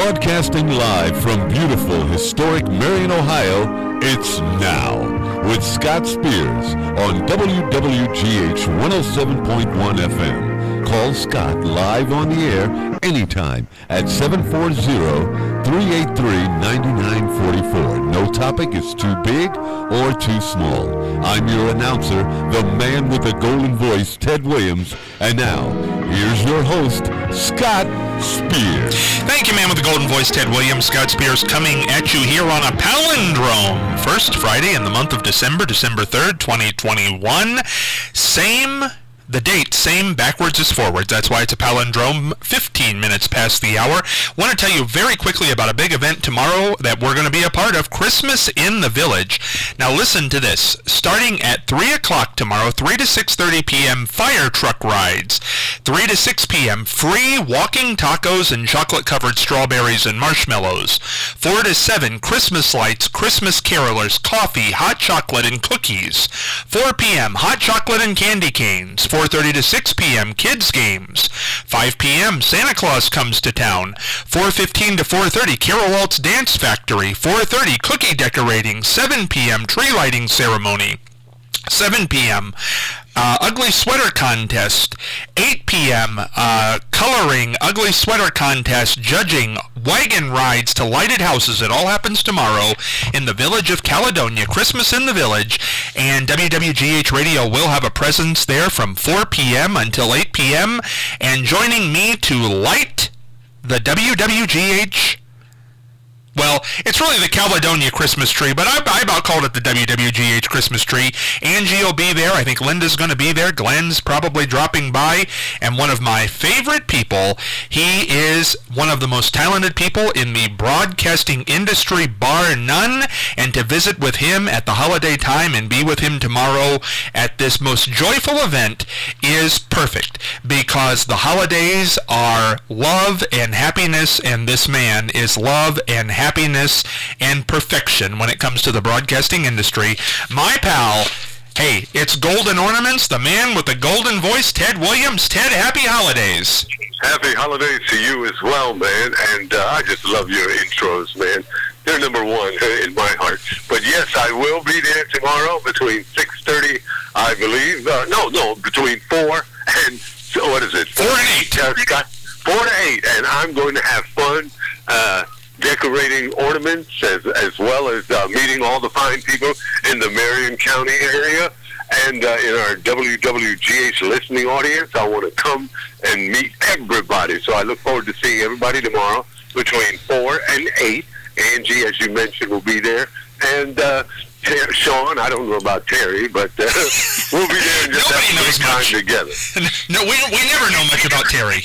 Broadcasting live from beautiful, historic Marion, Ohio, it's Now with Scott Spears on WWGH 107.1 FM. Call Scott live on the air anytime at 740-383-9944. No topic is too big or too small. I'm your announcer, the man with the golden voice, Ted Williams. And now, here's your host, Scott Spears. Thank you, man with the golden voice, Ted Williams. Scott Spears coming at you here on a palindrome. First Friday in the month of December, December 3rd, 2021. The date, same backwards as forwards. That's why it's a palindrome. 15 minutes past the hour. Want to tell you very quickly about a big event tomorrow that we're going to be a part of, Christmas in the Village. Now listen to this. Starting at 3 o'clock tomorrow, 3 to 6:30 p.m., fire truck rides. 3 to 6 p.m., free walking tacos and chocolate-covered strawberries and marshmallows. 4 to 7, Christmas lights, Christmas carolers, coffee, hot chocolate, and cookies. 4 p.m., hot chocolate and candy canes. 4:30 to 6 p.m., kids games. 5 p.m., Santa Claus comes to town. 4:15 to 4:30, Carol Waltz Dance Factory. 4:30, cookie decorating. 7 p.m., tree lighting ceremony. 7 p.m., ugly sweater contest. 8 p.m., coloring, ugly sweater contest, judging, wagon rides to lighted houses. It all happens tomorrow in the village of Caledonia, Christmas in the Village, and WWGH Radio will have a presence there from 4 p.m. until 8 p.m., and joining me to light the WWGH, well, it's really the Caledonia Christmas tree, but I about called it the WWGH Christmas tree. Angie will be there. I think Linda's going to be there. Glenn's probably dropping by. And one of my favorite people, he is one of the most talented people in the broadcasting industry, bar none. And to visit with him at the holiday time and be with him tomorrow at this most joyful event is perfect. Because the holidays are love and happiness, and this man is love and happiness and perfection when it comes to the broadcasting industry. My pal, hey, it's Golden Ornaments, the man with the golden voice, Ted Williams. Ted, happy holidays. Happy holidays to you as well, man. And I just love your intros, man. They're number one in my heart. But yes, I will be there tomorrow between 6:30, I believe. Between 4 and, what is it? 4 to 8. 4 to 8. And I'm going to have fun decorating ornaments as well as meeting all the fine people in the Marion County area. And in our WWGH listening audience, I want to come and meet everybody. So I look forward to seeing everybody tomorrow between 4 and 8. Angie, as you mentioned, will be there. And Sean, I don't know about Terry, but we'll be there and just have a great time together. No, we never know much about Terry.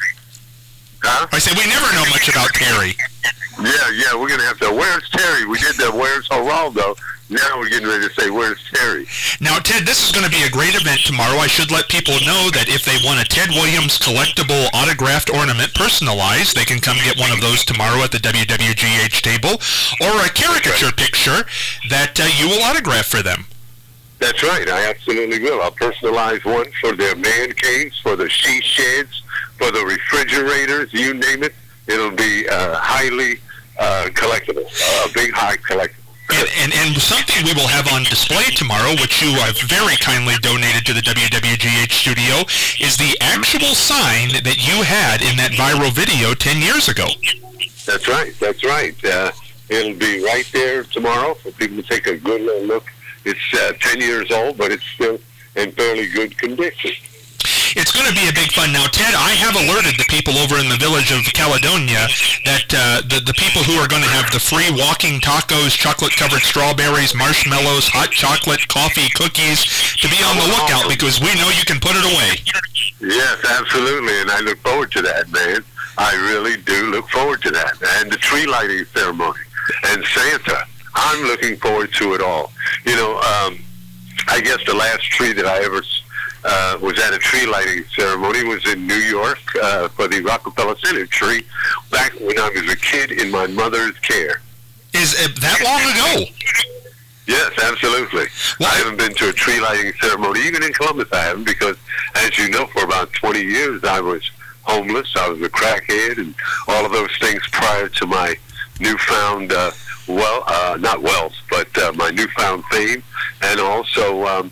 Huh? I said we never know much about Terry. Yeah, we're going to have to, where's Terry? We did the where's Geraldo. Now we're getting ready to say, where's Terry? Now, Ted, this is going to be a great event tomorrow. I should let people know that if they want a Ted Williams collectible autographed ornament personalized, they can come get one of those tomorrow at the WWGH table, or a caricature picture that you will autograph for them. That's right. I absolutely will. I'll personalize one for their man caves, for the she sheds, for the refrigerators, you name it. It'll be highly collectible, a big high collectible. And something we will have on display tomorrow, which you have very kindly donated to the WWGH studio, is the actual sign that you had in that viral video 10 years ago. That's right. It'll be right there tomorrow for people to take a good little look. It's 10 years old, but it's still in fairly good condition. It's going to be a big fun. Now, Ted, I have alerted the people over in the village of Caledonia that the people who are going to have the free walking tacos, chocolate-covered strawberries, marshmallows, hot chocolate, coffee, cookies, to be on the lookout because we know you can put it away. Yes, absolutely, and I look forward to that, man. I really do look forward to that. And the tree lighting ceremony and Santa. I'm looking forward to it all. You know, I guess the last tree that I ever was at a tree lighting ceremony was in New York for the Rockefeller Center tree back when I was a kid in my mother's care. Is it that long ago? Yes, absolutely. I haven't been to a tree lighting ceremony, even in Columbus I haven't, because, as you know, for about 20 years I was homeless. I was a crackhead and all of those things prior to my newfound, not wealth, but my newfound fame. And also,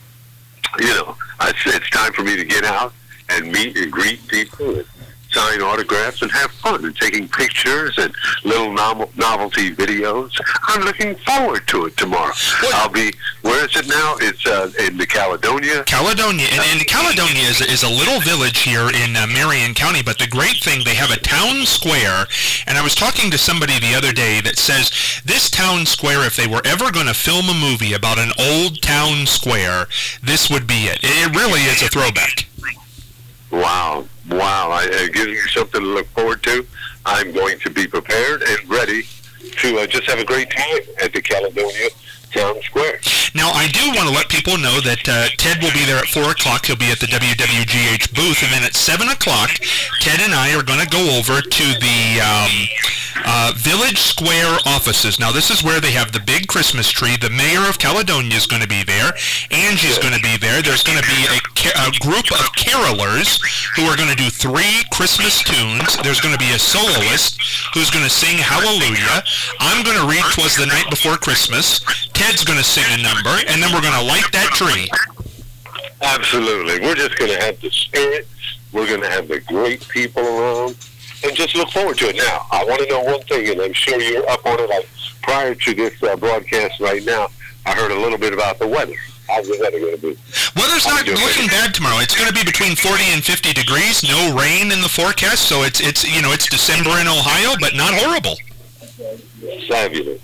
it's time for me to get out and meet and greet people and sign autographs and have fun and taking pictures and little novelty videos. I'm looking forward to it tomorrow. I'll be, where is it now? It's in the Caledonia. Caledonia. And Caledonia is a little village here in Marion County, but the great thing, they have a town square, and I was talking to somebody the other day that says this town square, if they were ever going to film a movie about an old town square, this would be it. It really is a throwback. Wow. It gives you something to look forward to. I'm going to be prepared and ready to just have a great time at the Caledonia Town Square. Now, I do want to let people know that Ted will be there at 4 o'clock. He'll be at the WWGH booth. And then at 7 o'clock, Ted and I are going to go over to the Village Square offices. Now, this is where they have the big Christmas tree. The mayor of Caledonia is going to be there. Angie's going to be there. There's going to be a group of carolers who are going to do 3 Christmas tunes. There's going to be a soloist who's going to sing Hallelujah. I'm going to read 'Twas the Night Before Christmas. Ted's going to sing a number, and then we're going to light that tree. Absolutely. We're just going to have the spirit. We're going to have the great people around, and just look forward to it. Now, I want to know one thing, and I'm sure you're up on it. Prior to this broadcast right now, I heard a little bit about the weather. How's the weather going to be? Weather's not looking bad tomorrow. It's going to be between 40 and 50 degrees. No rain in the forecast, so it's December in Ohio, but not horrible. Fabulous.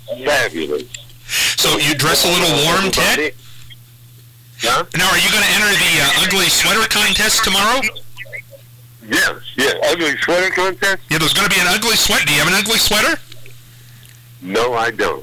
So you dress a little warm, Ted? Huh? Now, are you going to enter the ugly sweater contest tomorrow? Yes. Ugly sweater contest? Yeah, there's going to be an ugly sweater. Do you have an ugly sweater? No, I don't.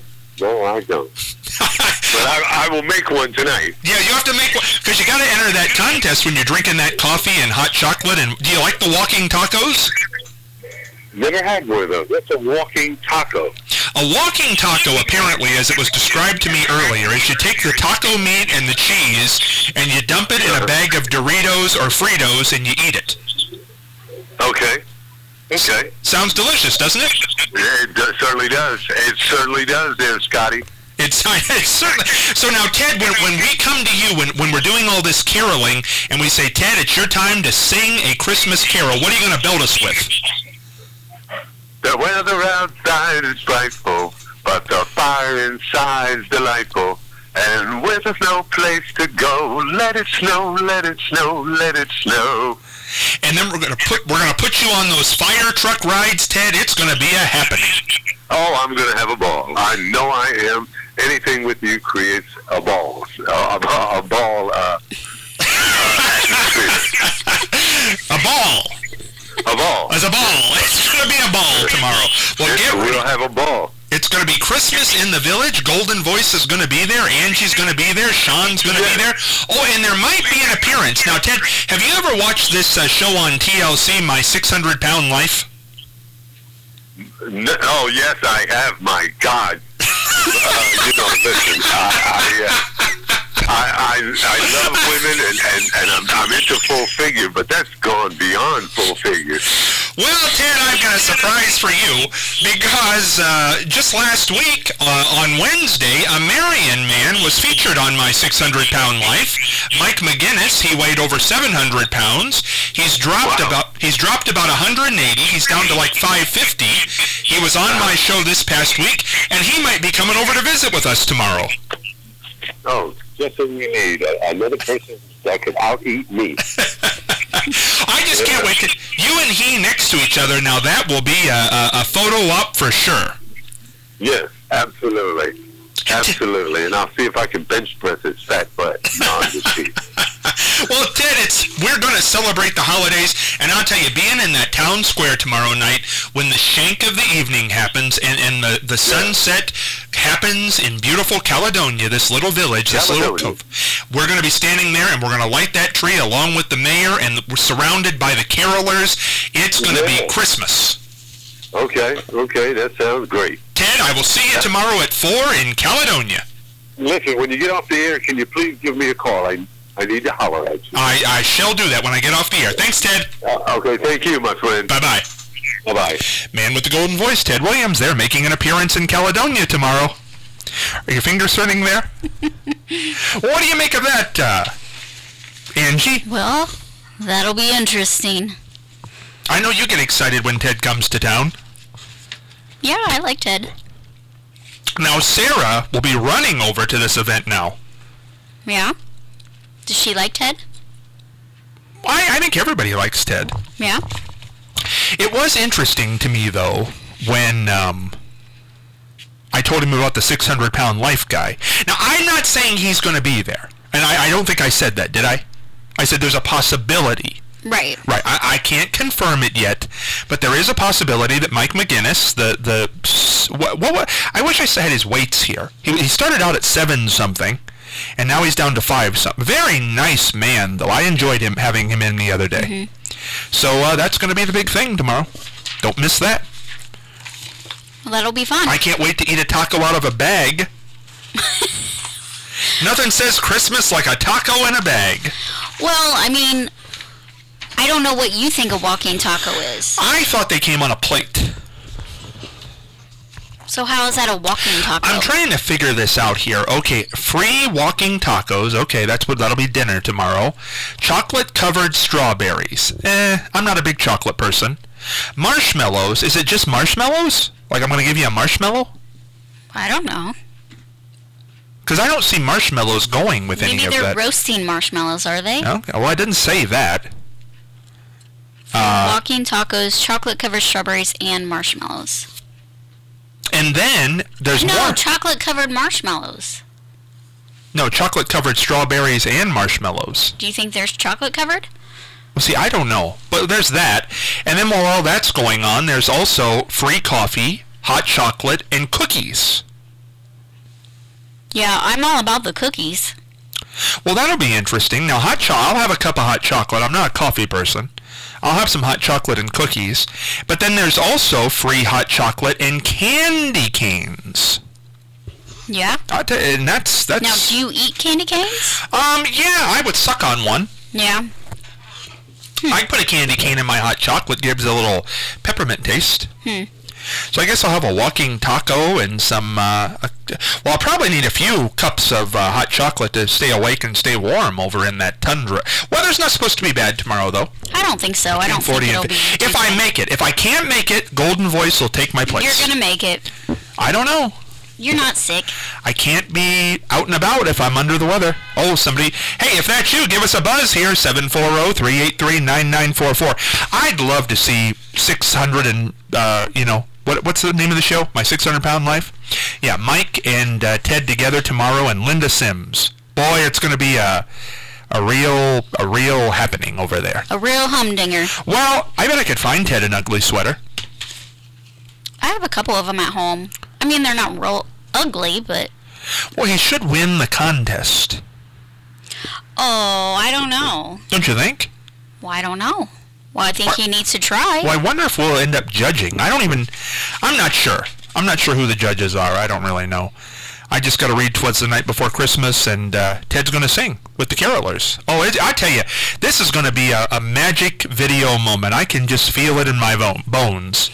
But I will make one tonight. Yeah, you have to make one, because you got to enter that contest when you're drinking that coffee and hot chocolate. And do you like the walking tacos? Never had one of those. What's a walking taco? A walking taco, apparently, as it was described to me earlier, is you take the taco meat and the cheese, and you dump it in a bag of Doritos or Fritos, and you eat it. Okay. Sounds delicious, doesn't it? It certainly does. It certainly does there, Scotty. It's certainly. So now, Ted, when we come to you, when we're doing all this caroling, and we say, Ted, it's your time to sing a Christmas carol, what are you going to build us with? The weather outside is frightful, but the fire inside's delightful. And with us no place to go, let it snow, let it snow, let it snow. And then we're gonna put you on those fire truck rides, Ted. It's gonna be a happening. Oh, I'm gonna have a ball. I know I am. Anything with you creates a ball. A ball. A ball. A ball. As a ball. It's going to be a ball tomorrow. Well, we'll have a ball. It's going to be Christmas in the Village. Golden Voice is going to be there. Angie's going to be there. Sean's going to be there. Oh, and there might be an appearance. Now, Ted, have you ever watched this show on TLC, My 600-Pound Life? No, oh, yes, I have. My God. Listen, I love women, and I'm into full figure, but that's gone beyond full figure. Well, Ted, I've got a surprise for you, because just last week, on Wednesday, a Marion man was featured on My 600-Pound Life. Mike McGinnis, he weighed over 700 pounds. He's dropped about 180. He's down to like 550. He was on my show this past week, and he might be coming over to visit with us tomorrow. Oh, just what we need. Another person that could out-eat me. I just can't wait. You and he next to each other, now that will be a photo op for sure. Yes, absolutely. Absolutely. And I'll see if I can bench press his fat butt. No, I'm just kidding. Well, Ted, we're going to celebrate the holidays, and I'll tell you, being in that town square tomorrow night when the shank of the evening happens and the sunset happens in beautiful Caledonia, this little village, this little cove, we're going to be standing there, and we're going to light that tree along with the mayor, and we're surrounded by the carolers. It's going to be Christmas. Okay, that sounds great. Ted, I will see you tomorrow at 4 in Caledonia. Listen, when you get off the air, can you please give me a call? I need to holler at you. I shall do that when I get off the air. Thanks, Ted. Okay, thank you, my friend. Bye-bye. Bye-bye. Man with the golden voice, Ted Williams. They're making an appearance in Caledonia tomorrow. Are your fingers turning there? What do you make of that, Angie? Well, that'll be interesting. I know you get excited when Ted comes to town. Yeah, I like Ted. Now, Sarah will be running over to this event now. Yeah? Does she like Ted? I think everybody likes Ted. Yeah? It was interesting to me, though, when I told him about the 600-pound life guy. Now, I'm not saying he's going to be there. And I don't think I said that, did I? I said there's a possibility. Right. Right. I can't confirm it yet, but there is a possibility that Mike McGinnis, what I wish I had his weights here. He started out at 7-something, and now he's down to 5-something. Very nice man, though. I enjoyed having him in the other day. Mm-hmm. So that's going to be the big thing tomorrow. Don't miss that. Well, that'll be fun. I can't wait to eat a taco out of a bag. Nothing says Christmas like a taco in a bag. Well, I mean, I don't know what you think a walking taco is. I thought they came on a plate. So how is that a walking taco? I'm trying to figure this out here. Okay, free walking tacos. Okay, that'll be dinner tomorrow. Chocolate-covered strawberries. I'm not a big chocolate person. Marshmallows. Is it just marshmallows? Like I'm going to give you a marshmallow? I don't know. Because I don't see marshmallows going with any of that. Maybe they're roasting marshmallows, are they? Okay. Well, I didn't say that. Walking tacos, chocolate-covered strawberries, and marshmallows. And then there's more. No, chocolate-covered marshmallows. No, chocolate-covered strawberries and marshmallows. Do you think there's chocolate-covered? Well, see, I don't know. But there's that. And then while all that's going on, there's also free coffee, hot chocolate, and cookies. Yeah, I'm all about the cookies. Well, that'll be interesting. Now, I'll have a cup of hot chocolate. I'm not a coffee person. I'll have some hot chocolate and cookies. But then there's also free hot chocolate and candy canes. Yeah? And that's... Now, do you eat candy canes? Yeah, I would suck on one. Yeah. I'd put a candy cane in my hot chocolate. Gives it a little peppermint taste. So I guess I'll have a walking taco and some... I'll probably need a few cups of hot chocolate to stay awake and stay warm over in that tundra. Weather's not supposed to be bad tomorrow, though. I don't think so. I don't think it'll be... If I make it. If I can't make it, Golden Voice will take my place. You're going to make it. I don't know. You're not sick. I can't be out and about if I'm under the weather. Oh, somebody... Hey, if that's you, give us a buzz here, 740-383-9944. I'd love to see 600 and, What's the name of the show? My 600-Pound Life? Yeah, Mike and Ted together tomorrow, and Linda Sims. Boy, it's going to be a real happening over there. A real humdinger. Well, I bet I could find Ted an ugly sweater. I have a couple of them at home. I mean, they're not real ugly, but... Well, he should win the contest. Oh, I don't know. Don't you think? Well, I don't know. Well, I think he needs to try. Well, I wonder if we'll end up judging. I'm not sure. I'm not sure who the judges are. I don't really know. I just got to read 'Twas the Night Before Christmas, and Ted's going to sing with the carolers. Oh, I tell you, this is going to be a magic video moment. I can just feel it in my bones.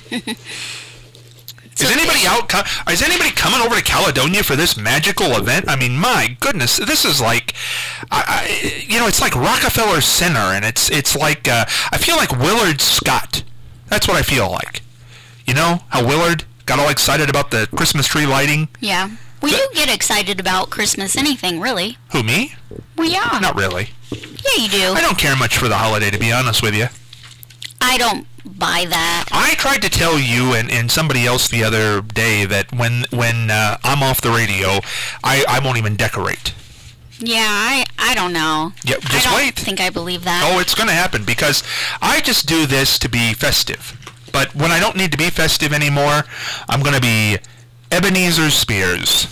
Is anybody coming over to Caledonia for this magical event? I mean, my goodness, this is like, it's like Rockefeller Center, and it's like, I feel like Willard Scott. That's what I feel like. You know how Willard got all excited about the Christmas tree lighting? Yeah. Well, you get excited about Christmas anything, really. Who, me? Well, yeah. Not really. Yeah, you do. I don't care much for the holiday, to be honest with you. I don't buy that. I tried to tell you and somebody else the other day that when I'm off the radio, I won't even decorate. Yeah, I don't know. Yeah, just wait. I don't think I believe that. Oh, it's going to happen because I just do this to be festive. But when I don't need to be festive anymore, I'm going to be Ebenezer Spears.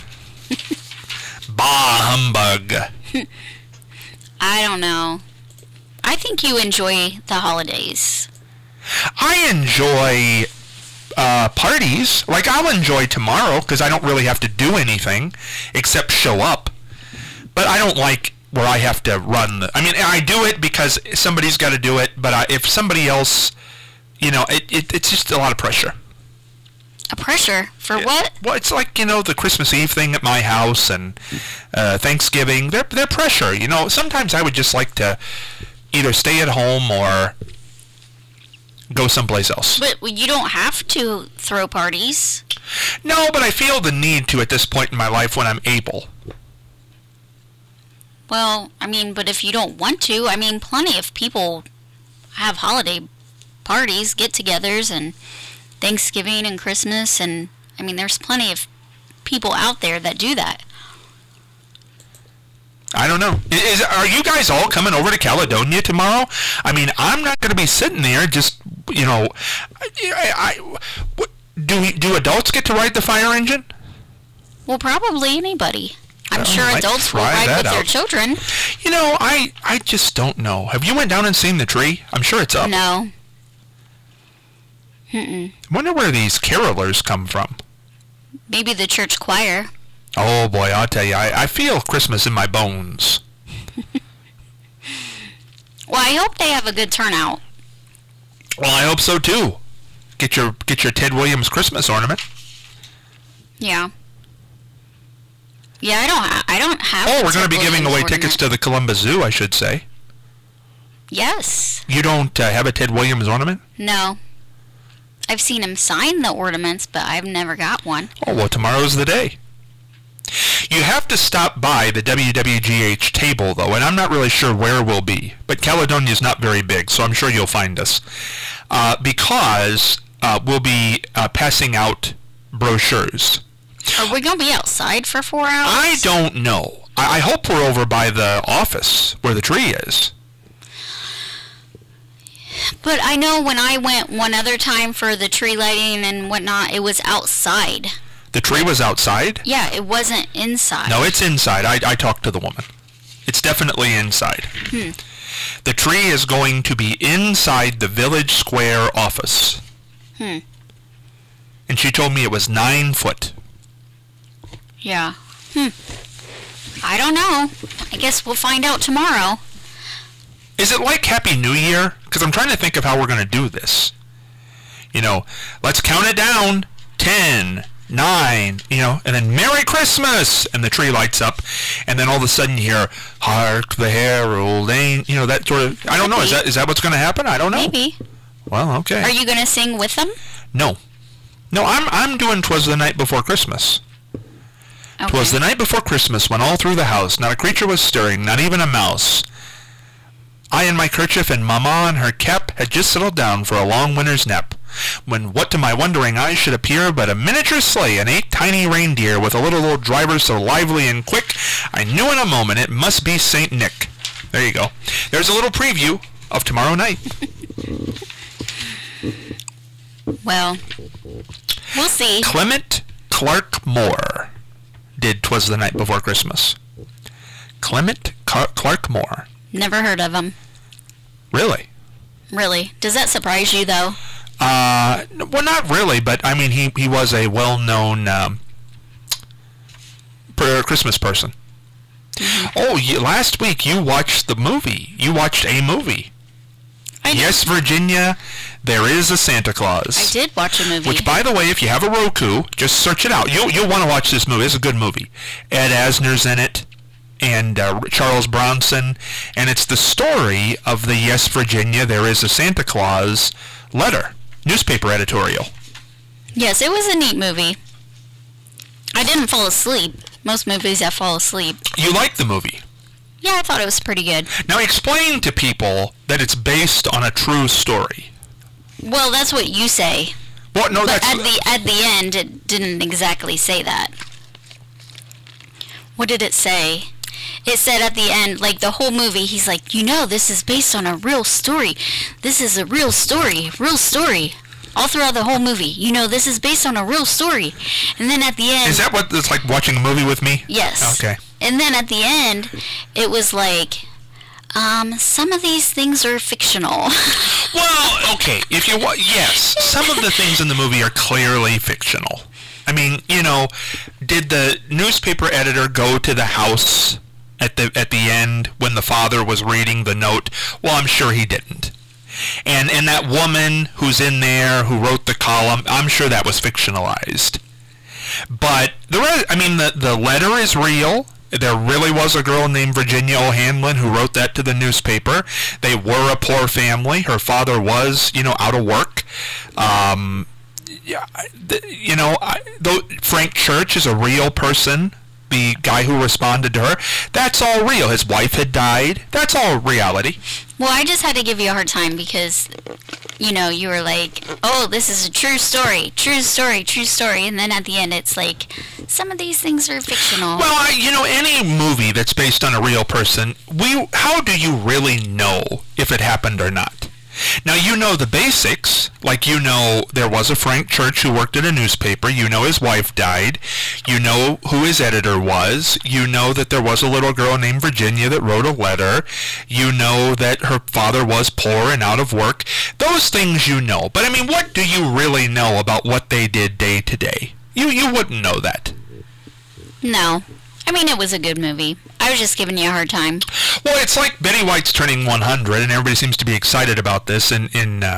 Bah humbug. I don't know. I think you enjoy the holidays. I enjoy parties. Like, I'll enjoy tomorrow because I don't really have to do anything except show up. But I don't like where I have to run I mean, I do it because somebody's got to do it, but if somebody else, it's just a lot of pressure. A pressure? For what? Well, it's like, the Christmas Eve thing at my house and Thanksgiving. They're pressure, Sometimes I would just like to either stay at home or go someplace else. But you don't have to throw parties. No, but I feel the need to at this point in my life when I'm able. Well, I mean, but if you don't want to, I mean, plenty of people have holiday parties, get-togethers, and Thanksgiving and Christmas, and, I mean, there's plenty of people out there that do that. I don't know. Are you guys all coming over to Caledonia tomorrow? I mean, I'm not going to be sitting there just, do adults get to ride the fire engine? Well, probably anybody. I'm sure adults will ride with their children. I just don't know. Have you went down and seen the tree? I'm sure it's up. No. I wonder where these carolers come from. Maybe the church choir. Oh, boy, I'll tell you, I feel Christmas in my bones. Well, I hope they have a good turnout. Well, I hope so, too. Get your Ted Williams Christmas ornament. Yeah. Yeah, I don't have. Oh, we're going to be giving away tickets to the Columbus Zoo, I should say. Yes. You don't have a Ted Williams ornament? No. I've seen him sign the ornaments, but I've never got one. Oh, well, tomorrow's the day. You have to stop by the WWGH table, though, and I'm not really sure where we'll be. But Caledonia's not very big, so I'm sure you'll find us. Because we'll be passing out brochures. Are we going to be outside for 4 hours? I don't know. I hope we're over by the office where the tree is. But I know when I went one other time for the tree lighting and whatnot, it was outside. The tree was outside? Yeah, it wasn't inside. No, it's inside. I talked to the woman. It's definitely inside. The tree is going to be inside the Village Square office. And she told me it was 9 foot. Yeah. I don't know. I guess we'll find out tomorrow. Is it like Happy New Year? Because I'm trying to think of how we're going to do this. Let's count it down. 10, 9, and then Merry Christmas! And the tree lights up. And then all of a sudden you hear, Hark the Herald Angels, that sort of, I don't know. Is that what's going to happen? I don't know. Maybe. Well, okay. Are you going to sing with them? No. No, I'm doing 'Twas the Night Before Christmas. Okay. 'Twas the night before Christmas, when all through the house not a creature was stirring, not even a mouse. I in my kerchief and Mamma in her cap had just settled down for a long winter's nap, when what to my wondering eyes should appear but a miniature sleigh and 8 tiny reindeer with a little old driver so lively and quick, I knew in a moment it must be St. Nick. There you go. There's a little preview of tomorrow night. Well, we'll see. Clement Clark Moore did 'Twas the Night Before Christmas. Clement Clark Moore. Never heard of him. Really? Really? Does that surprise you, though? Well, not really, but I mean, he was a well-known Christmas person. Oh, last week you watched the movie. You watched a movie. Yes, Virginia, there is a Santa Claus. I did watch a movie. Which, by the way, if you have a Roku, just search it out. You'll want to watch this movie. It's a good movie. Ed Asner's in it, and Charles Bronson, and it's the story of the Yes, Virginia, there is a Santa Claus letter, newspaper editorial. Yes, it was a neat movie. I didn't fall asleep. Most movies I fall asleep. You liked the movie? Yeah, I thought it was pretty good. Now explain to people that it's based on a true story. Well, that's what you say. Well, no, but that's... at the end, it didn't exactly say that. What did it say? It said at the end, like the whole movie, he's like, this is based on a real story. This is a real story. All throughout the whole movie, this is based on a real story. And then at the end... Is that what it's like watching a movie with me? Yes. Okay. And then at the end, it was like, some of these things are fictional. Well, okay, yes, some of the things in the movie are clearly fictional. I mean, did the newspaper editor go to the house at the end when the father was reading the note? Well, I'm sure he didn't. And that woman who's in there who wrote the column, I'm sure that was fictionalized. But the letter is real. There really was a girl named Virginia O'Hanlon who wrote that to the newspaper. They were a poor family. Her father was, out of work. Frank Church is a real person. The guy who responded to her, that's all real. His wife had died. That's all reality. Well, I just had to give you a hard time because, you were like, oh, this is a true story. And then at the end, it's like, some of these things are fictional. Well, any movie that's based on a real person, how do you really know if it happened or not? Now, you know the basics, like there was a Frank Church who worked at a newspaper, his wife died, who his editor was, that there was a little girl named Virginia that wrote a letter, that her father was poor and out of work. Those things but what do you really know about what they did day to day? You wouldn't know that. No. It was a good movie. I was just giving you a hard time. Well, it's like Betty White's turning 100, and everybody seems to be excited about this in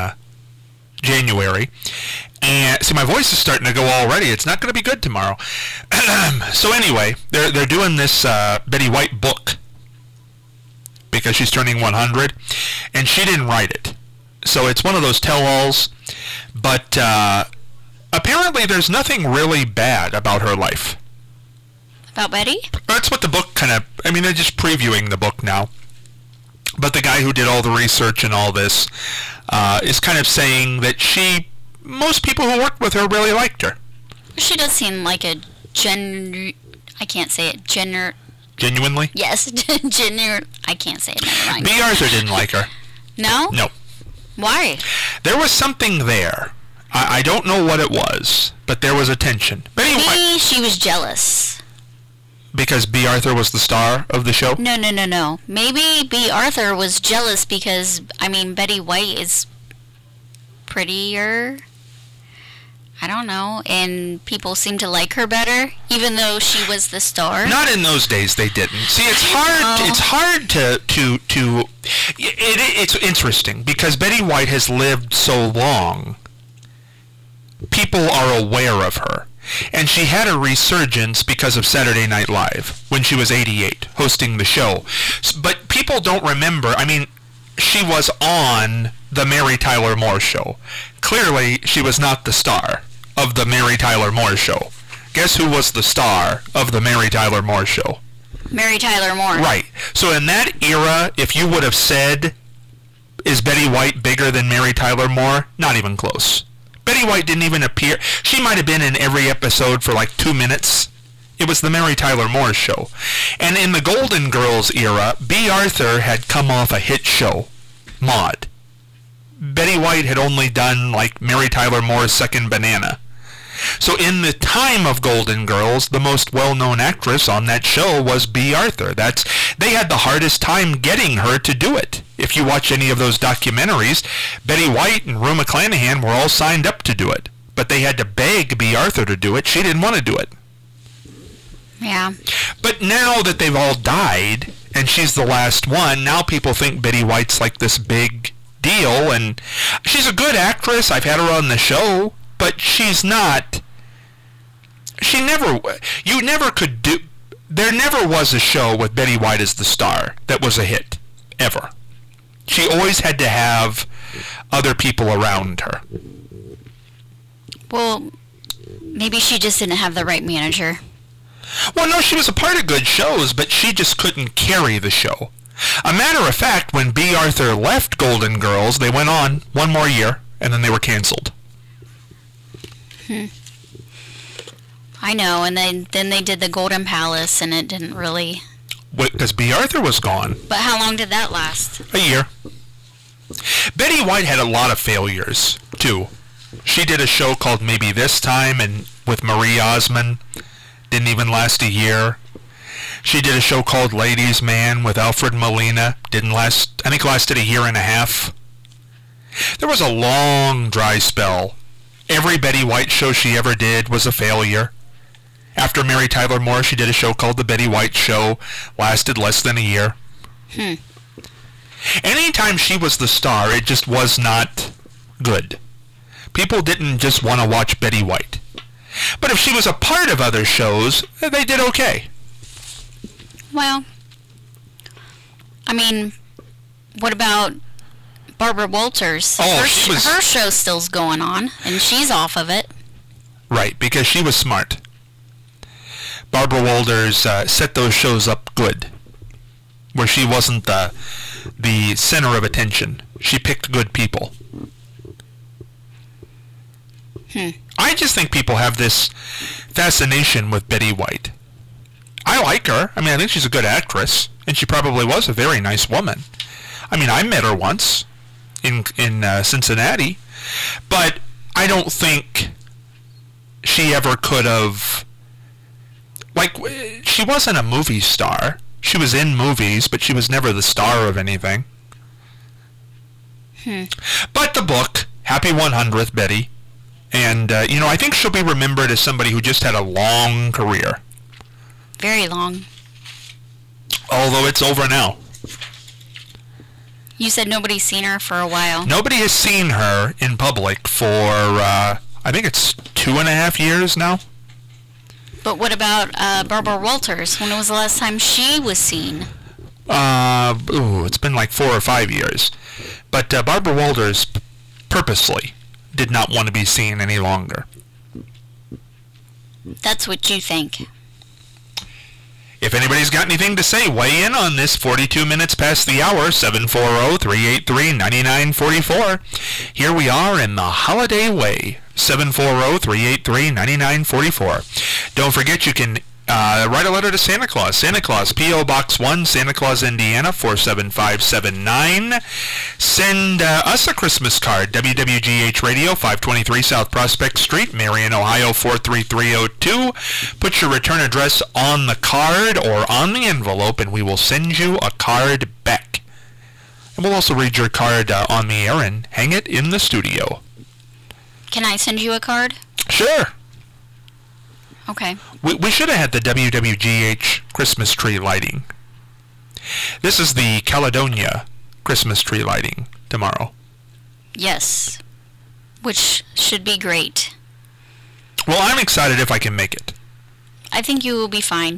January. And see, my voice is starting to go already. It's not going to be good tomorrow. So anyway, they're doing this Betty White book because she's turning 100, and she didn't write it. So it's one of those tell-alls. But apparently there's nothing really bad about her life. About Betty? That's what the book they're just previewing the book now. But the guy who did all the research and all this is kind of saying that most people who worked with her really liked her. She does seem like a I can't say it. Genuinely? Yes, I can't say it. Never mind. B. Arthur didn't like her. No? No. Why? There was something there. I don't know what it was, but there was a tension. Maybe she was jealous. Because B. Arthur was the star of the show? No. Maybe B. Arthur was jealous because, Betty White is prettier. I don't know. And people seem to like her better, even though she was the star. Not in those days, they didn't. See, it's hard it's interesting because Betty White has lived so long. People are aware of her. And she had a resurgence because of Saturday Night Live when she was 88, hosting the show. But people don't remember. She was on the Mary Tyler Moore Show. Clearly, she was not the star of the Mary Tyler Moore Show. Guess who was the star of the Mary Tyler Moore Show? Mary Tyler Moore. Right. So in that era, if you would have said, is Betty White bigger than Mary Tyler Moore? Not even close. Betty White didn't even appear. She might have been in every episode for like 2 minutes. It was the Mary Tyler Moore Show. And in the Golden Girls era, B. Arthur had come off a hit show, Maude. Betty White had only done like Mary Tyler Moore's Second Banana. So in the time of Golden Girls, the most well-known actress on that show was B. Arthur. They had the hardest time getting her to do it. If you watch any of those documentaries, Betty White and Rue McClanahan were all signed up to do it. But they had to beg B. Arthur to do it. She didn't want to do it. Yeah. But now that they've all died, and she's the last one, now people think Betty White's like this big deal, and she's a good actress. I've had her on the show, but she's not... There never was a show with Betty White as the star that was a hit. Ever. She always had to have other people around her. Well, maybe she just didn't have the right manager. Well, no, she was a part of good shows, but she just couldn't carry the show. A matter of fact, when B. Arthur left Golden Girls, they went on one more year, and then they were canceled. I know, and then they did the Golden Palace, and it didn't really... Because B. Arthur was gone. But how long did that last? A year. Betty White had a lot of failures, too. She did a show called Maybe This Time and with Marie Osmond. Didn't even last a year. She did a show called Ladies' Man with Alfred Molina. Didn't last, I think lasted a year and a half. There was a long dry spell. Every Betty White show she ever did was a failure. After Mary Tyler Moore, she did a show called The Betty White Show. Lasted less than a year. Anytime she was the star, it just was not good. People didn't just want to watch Betty White. But if she was a part of other shows, they did okay. Well, I mean, what about Barbara Walters? Oh, her show still's going on, and she's off of it. Right, because she was smart. Barbara Walters set those shows up good, where she wasn't the center of attention. She picked good people. I just think people have this fascination with Betty White. I like her. I mean, I think she's a good actress, and she probably was a very nice woman. I mean, I met her once in Cincinnati, but I don't think she ever could have... Like, she wasn't a movie star. She was in movies, but she was never the star of anything. But the book, Happy 100th Betty, and, I think she'll be remembered as somebody who just had a long career. Very long. Although it's over now. You said nobody's seen her for a while. Nobody has seen her in public for, I think it's 2.5 years now. But what about Barbara Walters? When was the last time she was seen? It's been like 4 or 5 years. But Barbara Walters purposely did not want to be seen any longer. That's what you think. If anybody's got anything to say, weigh in on this 42 minutes past the hour, 740-383-9944. Here we are in the holiday way, 740-383-9944. Don't forget you can write a letter to Santa Claus. Santa Claus, P.O. Box 1, Santa Claus, Indiana, 47579. Send us a Christmas card, WWGH Radio, 523 South Prospect Street, Marion, Ohio, 43302. Put your return address on the card or on the envelope, and we will send you a card back. And we'll also read your card on the air and hang it in the studio. Can I send you a card? Sure. Okay. We should have had the WWGH Christmas tree lighting. This is the Caledonia Christmas tree lighting tomorrow. Yes. Which should be great. Well, I'm excited if I can make it. I think you will be fine.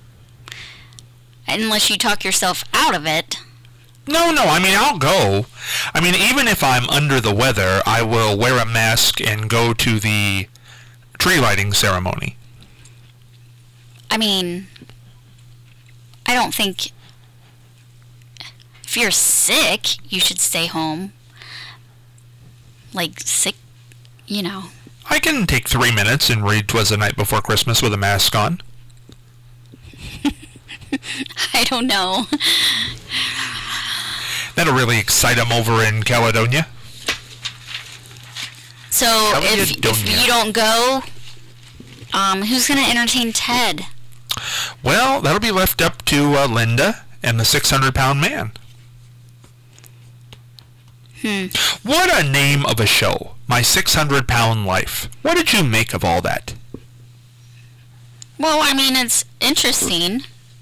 Unless you talk yourself out of it. No, I mean, I'll go. I mean, even if I'm under the weather, I will wear a mask and go to the tree lighting ceremony. I mean, I don't think if you're sick, you should stay home. Like, sick, I can take 3 minutes and read 'Twas the Night Before Christmas with a mask on. I don't know. That'll really excite them over in Caledonia. So, if you don't go, who's going to entertain Ted? Well, that'll be left up to Linda and the 600-pound man. What a name of a show. My 600-pound life. What did you make of all that? Well, I mean, it's interesting.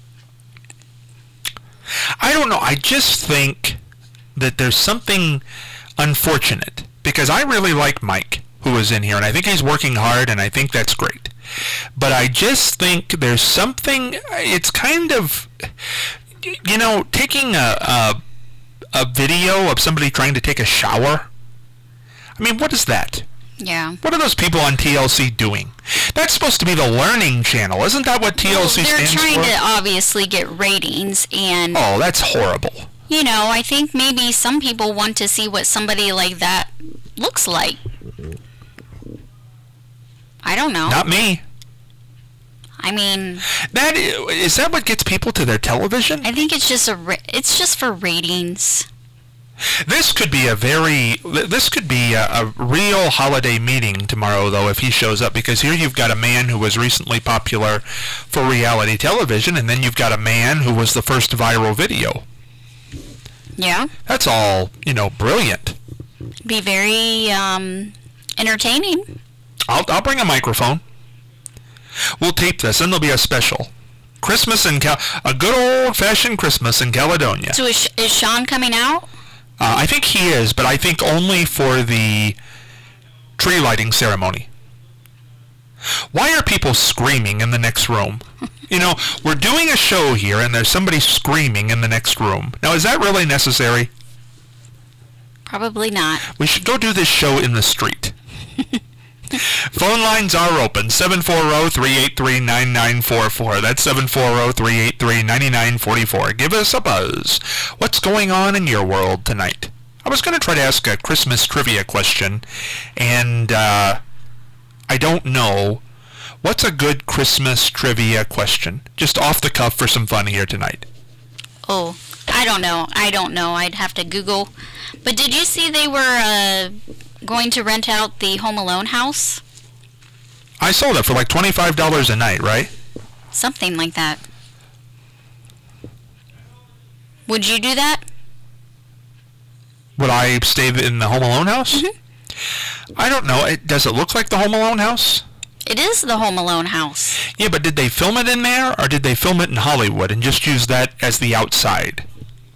I don't know. I just think that there's something unfortunate, because I really like Mike, who was in here, and I think he's working hard, and I think that's great. But I just think there's something, it's kind of, taking a video of somebody trying to take a shower. I mean, what is that? Yeah. What are those people on TLC doing? That's supposed to be the Learning Channel. Isn't that what TLC stands for? They're trying to obviously get ratings, and... Oh, that's horrible. I think maybe some people want to see what somebody like that looks like. I don't know. Not me. I mean... Is that what gets people to their television? I think it's just for ratings. This could be a real holiday meeting tomorrow, though, if he shows up, because here you've got a man who was recently popular for reality television, and then you've got a man who was the first viral video. Yeah. That's all, brilliant. Be very entertaining. I'll bring a microphone. We'll tape this, and there'll be a special. Christmas in a good old-fashioned Christmas in Caledonia. So is Sean coming out? I think he is, but I think only for the tree lighting ceremony. Why are people screaming in the next room? You know, we're doing a show here, and there's somebody screaming in the next room. Now, is that really necessary? Probably not. We should go do this show in the street. Phone lines are open, 740-383-9944. That's 740-383-9944. Give us a buzz. What's going on in your world tonight? I was going to try to ask a Christmas trivia question, and I don't know. What's a good Christmas trivia question? Just off the cuff for some fun here tonight. Oh, I don't know. I'd have to Google. But did you see they were going to rent out the Home Alone house? I sold it for like $25 a night, right? Something like that. Would you do that? Would I stay in the Home Alone house? Mm-hmm. I don't know. Does it look like the Home Alone house? It is the Home Alone house. Yeah, but did they film it in there, or did they film it in Hollywood and just use that as the outside?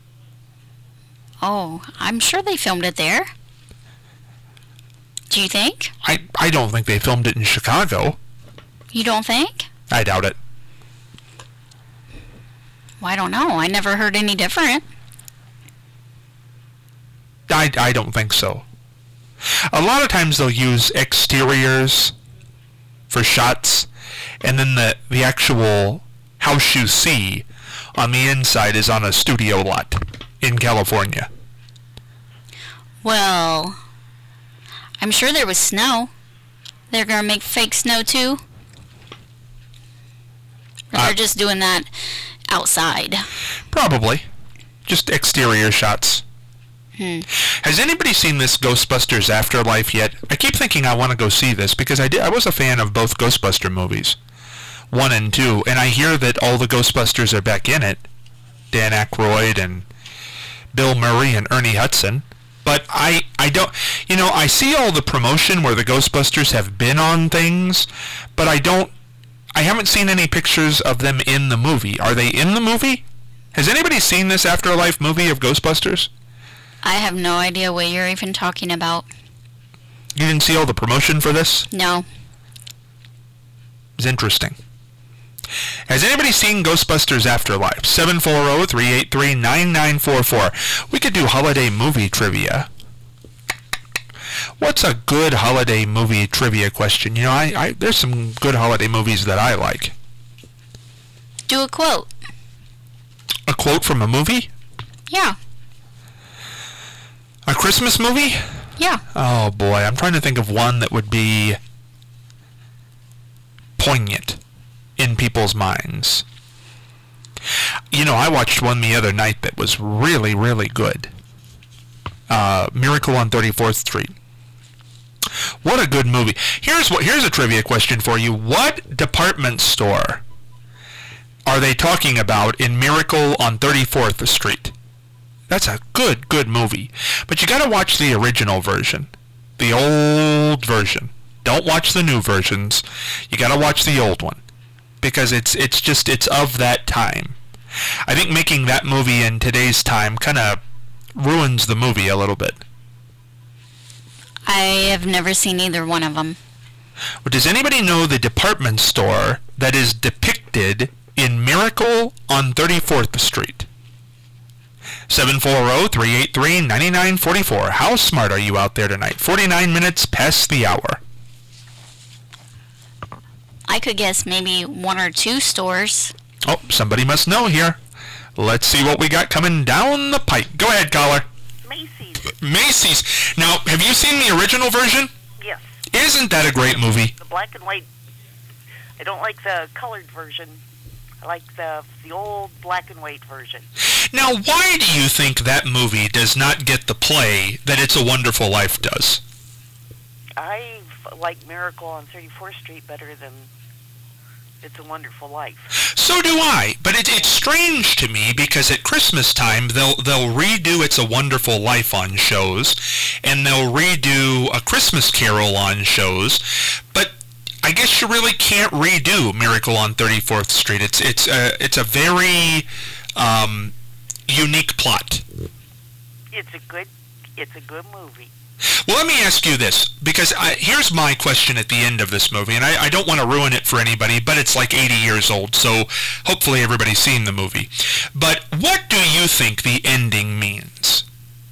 Oh, I'm sure they filmed it there. Do you think? I don't think they filmed it in Chicago. You don't think? I doubt it. Well, I don't know. I never heard any different. I don't think so. A lot of times they'll use exteriors for shots, and then the actual house you see on the inside is on a studio lot in California. Well, I'm sure there was snow. They're going to make fake snow too? Or they're just doing that outside? Probably. Just exterior shots. Has anybody seen this Ghostbusters Afterlife yet? I keep thinking I want to go see this because I was a fan of both Ghostbuster movies, 1 and 2, and I hear that all the Ghostbusters are back in it. Dan Aykroyd and Bill Murray and Ernie Hudson. But I don't, I see all the promotion where the Ghostbusters have been on things, but I haven't seen any pictures of them in the movie. Are they in the movie? Has anybody seen this Afterlife movie of Ghostbusters? I have no idea what you're even talking about. You didn't see all the promotion for this? No. It's interesting. Has anybody seen Ghostbusters Afterlife? 740-383-9944. We could do holiday movie trivia. What's a good holiday movie trivia question? There's some good holiday movies that I like. Do a quote. A quote from a movie? Yeah. A Christmas movie? Yeah. Oh boy, I'm trying to think of one that would be poignant in people's minds. I watched one the other night that was really, really good. Miracle on 34th Street. What a good movie. Here's a trivia question for you. What department store are they talking about in Miracle on 34th Street? That's a good movie. But you gotta watch the original version. The old version. Don't watch the new versions. You gotta watch the old one. Because it's of that time. I think making that movie in today's time kinda ruins the movie a little bit. I have never seen either one of them. Well, does anybody know the department store that is depicted in Miracle on 34th Street? 740-383-9944. How smart are you out there tonight? 49 minutes past the hour. I could guess maybe 1 or 2 stores. Oh, somebody must know here. Let's see what we got coming down the pipe. Go ahead, caller. Macy's. Now, have you seen the original version? Yes. Isn't that a great movie? The black and white. I don't like the colored version. I like the old black and white version. Now, why do you think that movie does not get the play that It's a Wonderful Life does? I like Miracle on 34th Street better than It's a Wonderful Life. So do I, but it's strange to me because at Christmas time they'll redo It's a Wonderful Life on shows, and they'll redo A Christmas Carol on shows, but I guess you really can't redo Miracle on 34th Street. It's a very unique plot. It's a good movie. Well, let me ask you this, because here's my question at the end of this movie, and I don't want to ruin it for anybody, but it's like 80 years old, so hopefully everybody's seen the movie. But what do you think the ending means?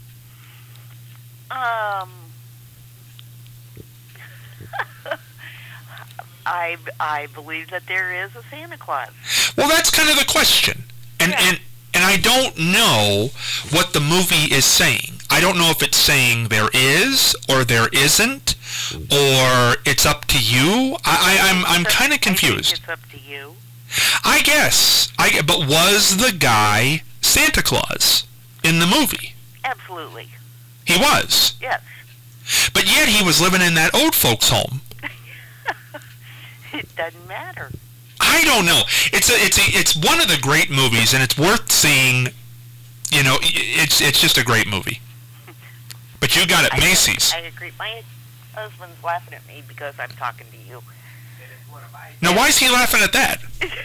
I believe that there is a Santa Claus. Well, that's kind of the question. And I don't know what the movie is saying. I don't know if it's saying there is or there isn't, or it's up to you. I'm kind of confused. I think it's up to you. I guess. But was the guy Santa Claus in the movie? Absolutely. He was. Yes. But yet he was living in that old folks' home. It doesn't matter. I don't know. It's one of the great movies, and it's worth seeing. You know, it's just a great movie. But you got it, Macy's. I agree. My husband's laughing at me because I'm talking to you. Now, why is he laughing at that?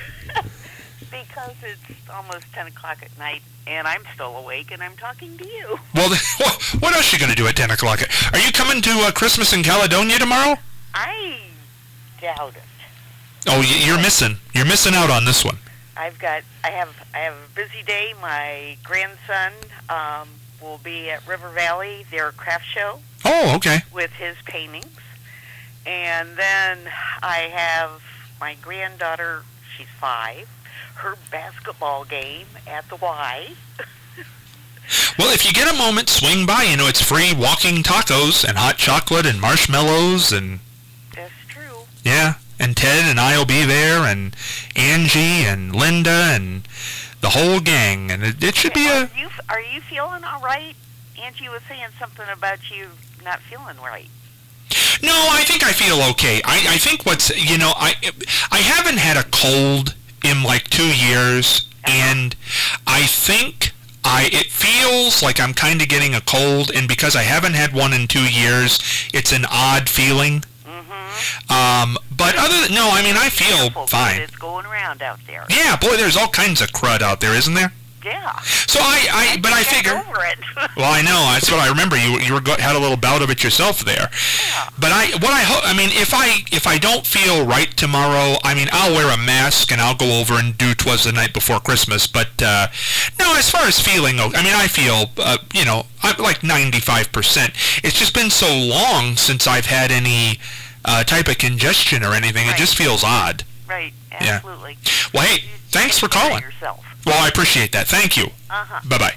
Because it's almost 10 o'clock at night, and I'm still awake, and I'm talking to you. Well, what else are you going to do at 10 o'clock? Are you coming to Christmas in Caledonia tomorrow? I doubt it. Oh, you're missing. You're missing out on this one. I have a busy day. My grandson will be at River Valley, their craft show. Oh, okay. With his paintings. And then I have my granddaughter, she's 5, her basketball game at the Y. Well, if you get a moment, swing by. You know, it's free walking tacos and hot chocolate and marshmallows and... That's true. Yeah, and Ted and I will be there, and Angie and Linda and the whole gang, and it should be a... Are you feeling all right? Angie was saying something about you not feeling right. No, I think I feel okay. I think I haven't had a cold in like 2 years, and I think it feels like I'm kind of getting a cold, and because I haven't had one in 2 years, it's an odd feeling. But I feel fine. It's going around out there. Yeah, boy, there's all kinds of crud out there, isn't there? Yeah. So I figure. Over it. Well, I know. That's what I remember. You had a little bout of it yourself there. Yeah. But if I don't feel right tomorrow, I'll wear a mask and I'll go over and do 'Twas the Night Before Christmas. But no, as far as feeling, I feel I'm like 95%. It's just been so long since I've had any type of congestion or anything. Right. It just feels odd. Right. Absolutely. Yeah. Well, hey, thanks for calling. Yourself. Well, I appreciate that. Thank you. Bye-bye.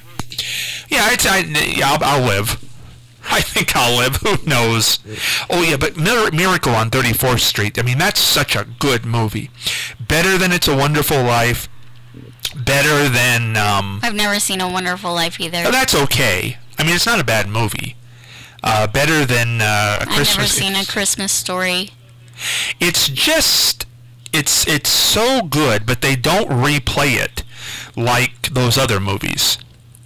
Yeah, I'll live. I think I'll live. Who knows? Oh, yeah, but Miracle on 34th Street, that's such a good movie. Better than It's a Wonderful Life. Better than... I've never seen A Wonderful Life either. Oh, that's okay. It's not a bad movie. Better than A Christmas... I've never seen A Christmas Story. It's just... It's so good, but they don't replay it like those other movies.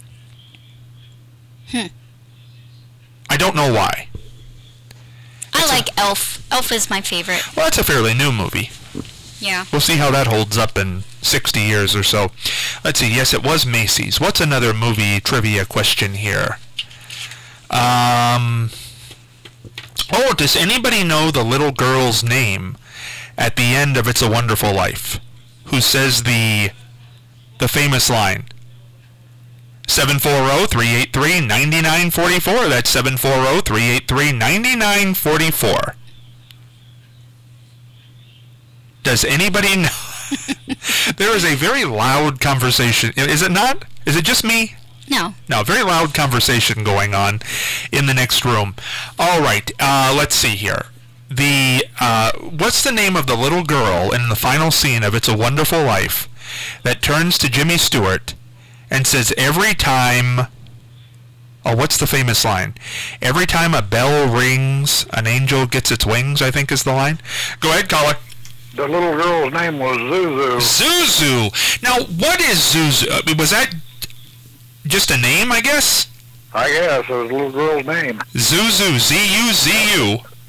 I don't know why. I like Elf. Elf is my favorite. Well, that's a fairly new movie. Yeah. We'll see how that holds up in 60 years or so. Let's see. Yes, it was Macy's. What's another movie trivia question here? Oh, does anybody know the little girl's name at the end of It's a Wonderful Life, who says the famous line? 740-383-9944. That's 740-383-9944. Does anybody know? There is a very loud conversation. Is it not? Is it just me? No. No, very loud conversation going on in the next room. All right, let's see here. What's the name of the little girl in the final scene of It's a Wonderful Life that turns to Jimmy Stewart and says every time... Oh, what's the famous line? Every time a bell rings, an angel gets its wings, I think is the line. Go ahead, caller. The little girl's name was Zuzu. Zuzu. Now, what is Zuzu? Was that just a name, I guess? I guess. It was the little girl's name. Zuzu. Z-U-Z-U.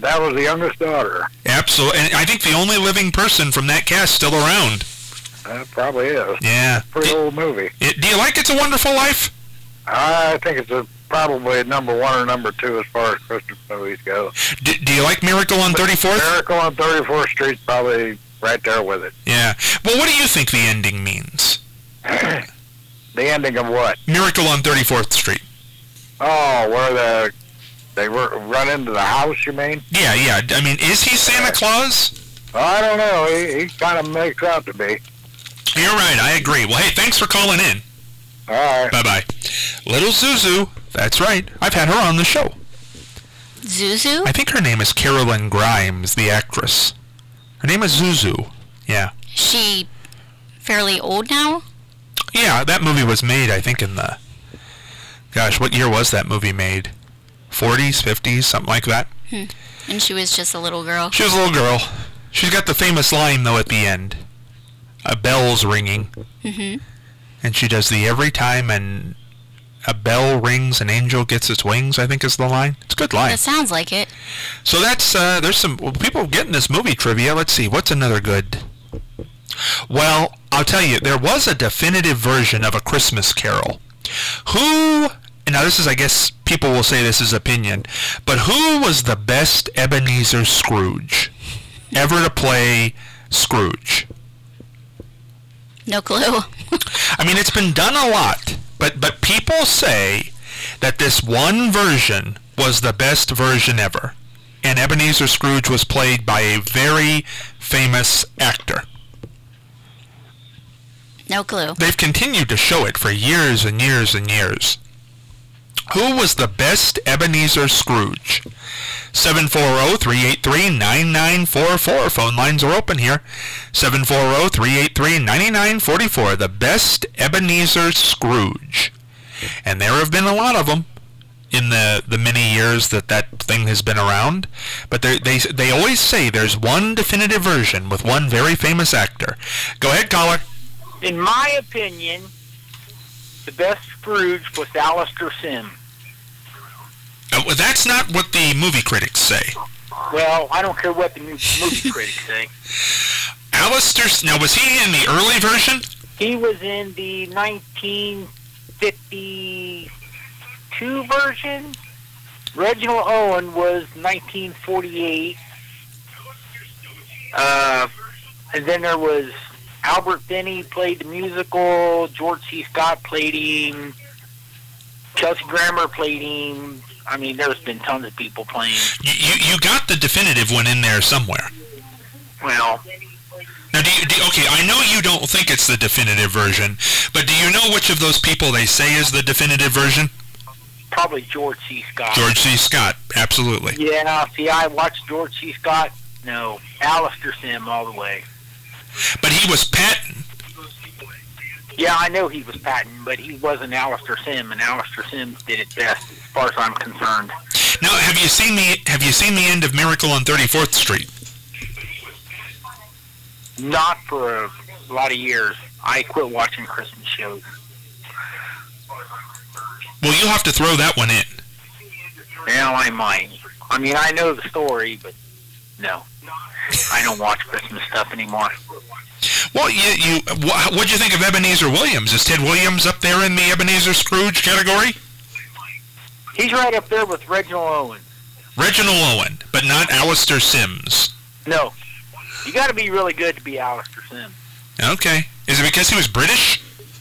That was the youngest daughter. Absolutely. And I think the only living person from that cast still around. That probably is. Yeah. Pretty old movie. Do you like It's a Wonderful Life? I think it's probably number 1 or number 2 as far as Christmas movies go. Do you like Miracle on 34th? Miracle on 34th Street's probably right there with it. Yeah. Well, what do you think the ending means? The ending of what? Miracle on 34th Street. Oh, where they run into the house, you mean? Yeah. I mean, is he Santa Claus? I don't know. He kind of makes out to be. You're right. I agree. Well, hey, thanks for calling in. All right. Bye-bye. Little Zuzu. That's right. I've had her on the show. Zuzu? I think her name is Carolyn Grimes, the actress. Her name is Zuzu. Yeah. She fairly old now? Yeah, that movie was made, I think, in the... Gosh, what year was that movie made? 40s, 50s, something like that? And she was just a little girl. She was a little girl. She's got the famous line, though, at the end. A bell's ringing. Mm-hmm. And she does the every time and a bell rings, an angel gets its wings, I think is the line. It's a good line. That sounds like it. So that's, there's some people getting this movie trivia. Let's see, what's another good? Well, I'll tell you, there was a definitive version of A Christmas Carol. Who, now this is, I guess, people will say this is opinion, but who was the best Ebenezer Scrooge ever to play Scrooge? No clue. I mean, it's been done a lot, but people say that this one version was the best version ever. And Ebenezer Scrooge was played by a very famous actor. No clue. They've continued to show it for years and years and years. Who was the best Ebenezer Scrooge? 740-383-9944. Phone lines are open here. 740-383-9944. The best Ebenezer Scrooge. And there have been a lot of them in the many years that thing has been around. But they always say there's one definitive version with one very famous actor. Go ahead, caller. In my opinion, the best Scrooge was Alistair Sim. Well, that's not what the movie critics say. Well, I don't care what the movie critics say. Alistair, now was he in the early version? He was in the 1952 version. Reginald Owen was 1948. And then there was Albert Finney played the musical. George C. Scott played him. Kelsey Grammer played him. I mean, there's been tons of people playing. You got the definitive one in there somewhere. Well, now, okay, I know you don't think it's the definitive version, but do you know which of those people they say is the definitive version? probably George C. Scott. George C. Scott, absolutely. Yeah, see, I watched George C. Scott. No, Alistair Sim all the way. But he was Patton. Yeah, I know he was Patton, but he wasn't Alistair Sim, and Alistair Sim did it best, as far as I'm concerned. Now, have you seen the end of Miracle on 34th Street? Not for a lot of years. I quit watching Christmas shows. Well, you'll have to throw that one in. Well, I might. I mean, I know the story, but no. I don't watch Christmas stuff anymore. Well, what'd you think of Ebenezer Williams? Is Ted Williams up there in the Ebenezer Scrooge category? He's right up there with Reginald Owen. Reginald Owen, but not Alistair Sims. No. You got to be really good to be Alistair Sim. Okay. Is it because he was British?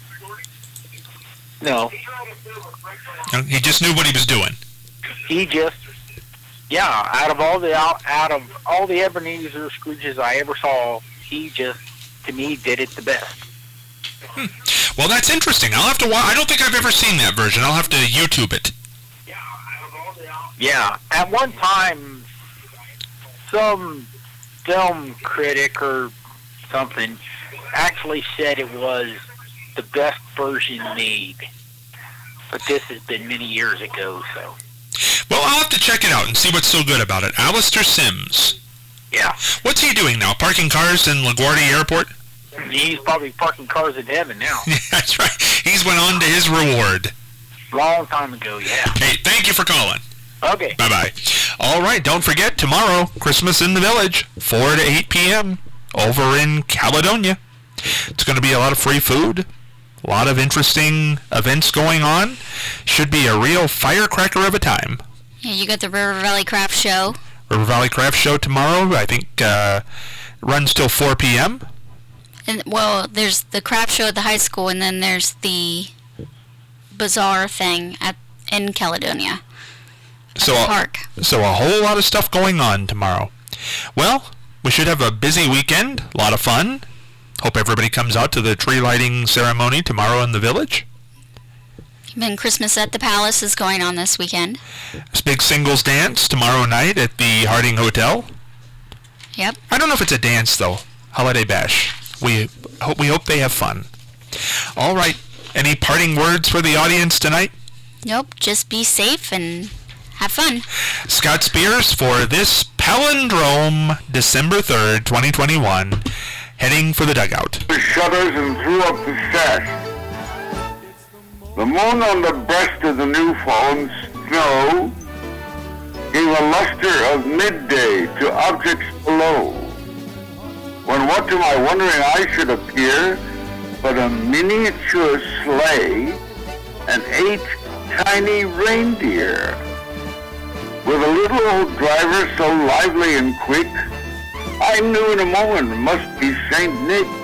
No. He just knew what he was doing. He just, yeah. Out of all the Ebenezer Scrooges I ever saw, he just, to me, did it the best. Well, that's interesting. I'll have to watch. I don't think I've ever seen that version. I'll have to YouTube it. Yeah. At one time, some film critic or something actually said it was the best version made. But this has been many years ago, so. Well, I'll have to check it out and see what's so good about it. Alistair Sims. Yeah. What's he doing now? Parking cars in LaGuardia Airport? He's probably parking cars in heaven now. That's right. He's went on to his reward. Long time ago, yeah. Hey, thank you for calling. Okay. Bye-bye. All right, don't forget, tomorrow, Christmas in the Village, 4 to 8 p.m. over in Caledonia. It's going to be a lot of free food, a lot of interesting events going on. Should be a real firecracker of a time. Yeah, you got the River Valley Craft Show. River Valley Craft Show tomorrow, I think, runs till 4 p.m. And, well, there's the craft show at the high school, and then there's the bazaar thing in Caledonia. So the park. So a whole lot of stuff going on tomorrow. Well, we should have a busy weekend, a lot of fun. Hope everybody comes out to the tree lighting ceremony tomorrow in the village. And Christmas at the Palace is going on this weekend. This big singles dance tomorrow night at the Harding Hotel. Yep. I don't know if it's a dance, though. Holiday bash. We hope they have fun. All right. Any parting words for the audience tonight? Nope. Just be safe and have fun. Scott Spears for this Palindrome, December 3rd, 2021, heading for the dugout. The shutters and threw up the sash. The moon on the breast of the new fallen snow gave a luster of midday to objects below. When what to my wondering eye should appear but a miniature sleigh and 8 tiny reindeer. With a little old driver so lively and quick, I knew in a moment must be Saint Nick.